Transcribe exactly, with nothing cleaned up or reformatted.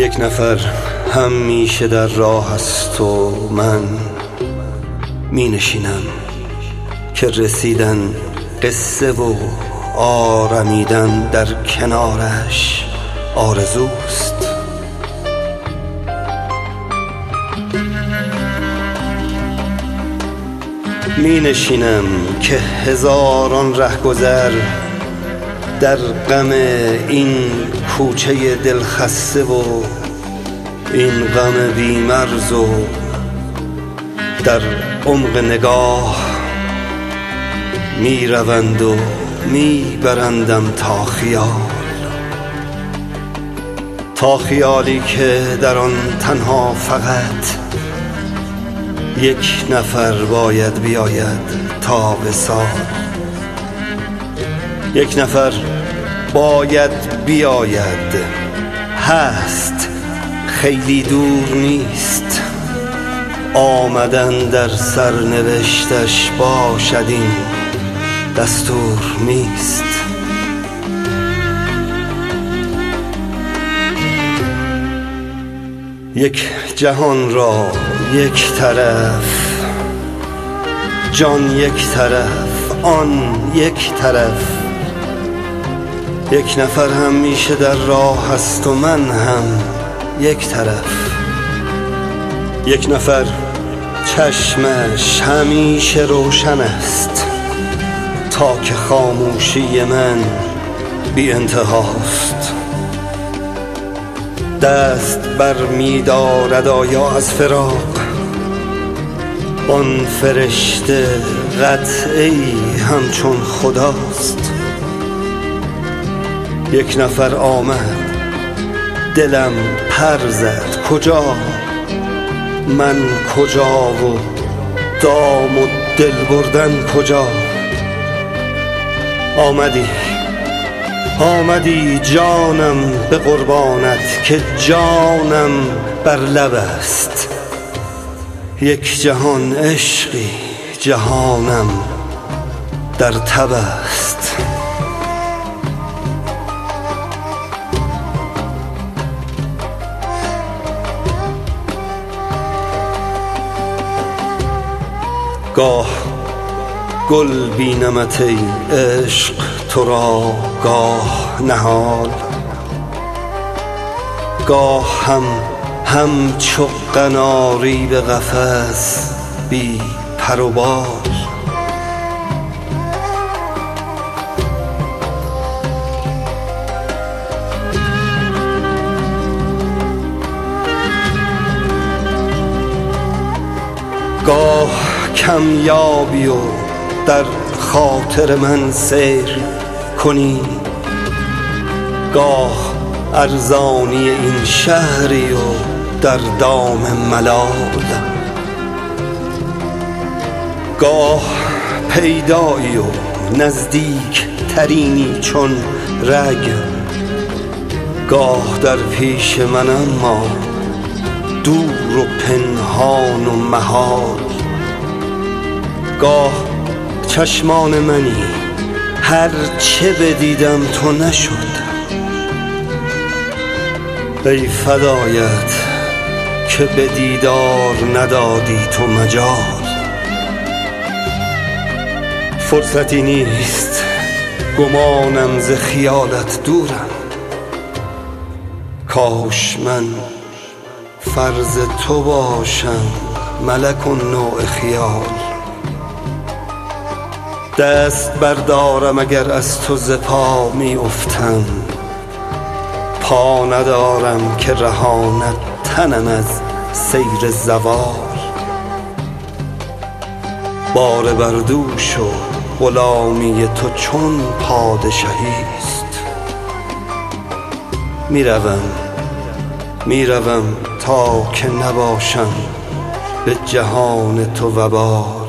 یک نفر همیشه در راه است و من می نشینم که رسیدن قصه و آرمیدن در کنارش آرزوست. می نشینم که هزاران رهگذر در غم این کوچه دلخسته و این غم بیمرز و در عمق نگاه می روند و می برندم تا خیال، تا خیالی که در آن تنها فقط یک نفر باید بیاید تا وصال. یک نفر باید بیاید، هست، خیلی دور نیست، آمدن در سرنوشتش باشد این دستور نیست. یک جهان را یک طرف، جان یک طرف، آن یک طرف. یک نفر همیشه در راه است و من هم یک طرف. یک نفر چشمش همیشه روشن است تا که خاموشی من بی انتهاست. دست بر می دارد آیا از فراق آن فرشته قطعی همچون خداست. یک نفر آمد دلم پر زد، کجا من کجا و دام و دل بردن کجا. آمدی آمدی جانم به قربانت که جانم بر لب است. یک جهان عشقی جهانم در تب است. گاه گل بینمت ای عشق تو را، گاه نهال، گاه هم همچو قناری به قفس بی پر و بال. گاه کمیابی و در خاطر من سیر کنی، گاه ارزانی این شهری و در دام ملال. گاه پیدایی و نزدیک ترینی چون رگ، گاه در پیش من اما دور و پنهان و محال. گاه چشمان منی هر چه بدیدم تو نشد، ای فدایت که به دیدار ندادی تو مجال. فرصتی نیست گمانم ز خیالت دورم، کاش من فرض تو باشم ملک و نوع خیال. دست بردارم اگر از تو ز پا می افتم، پا ندارم که رهاند تنم از سیر زوال. بار بر دوش و غلامی تو چون پادشاهیست. می روم می روم تا که نباشم به جهان تو وبال.